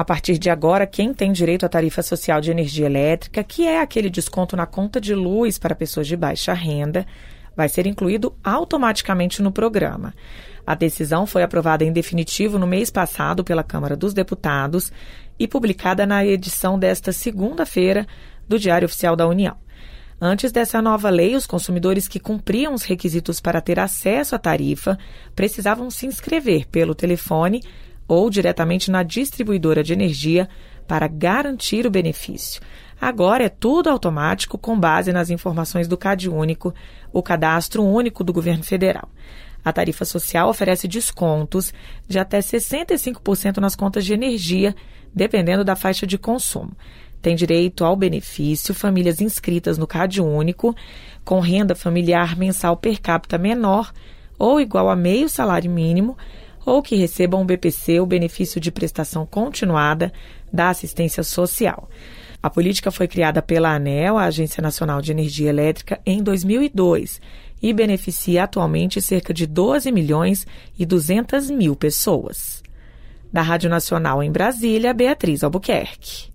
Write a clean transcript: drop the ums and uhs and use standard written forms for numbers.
A partir de agora, quem tem direito à tarifa social de energia elétrica, que é aquele desconto na conta de luz para pessoas de baixa renda, vai ser incluído automaticamente no programa. A decisão foi aprovada em definitivo no mês passado pela Câmara dos Deputados e publicada na edição desta segunda-feira do Diário Oficial da União. Antes dessa nova lei, os consumidores que cumpriam os requisitos para ter acesso à tarifa precisavam se inscrever pelo telefone ou diretamente na distribuidora de energia para garantir o benefício. Agora é tudo automático com base nas informações do CadÚnico, o Cadastro Único do Governo Federal. A tarifa social oferece descontos de até 65% nas contas de energia, dependendo da faixa de consumo. Tem direito ao benefício famílias inscritas no CadÚnico, com renda familiar mensal per capita menor ou igual a meio salário mínimo, ou que recebam o BPC, o benefício de prestação continuada da assistência social. A política foi criada pela ANEEL, a Agência Nacional de Energia Elétrica, em 2002 e beneficia atualmente cerca de 12.200.000 pessoas. Da Rádio Nacional em Brasília, Beatriz Albuquerque.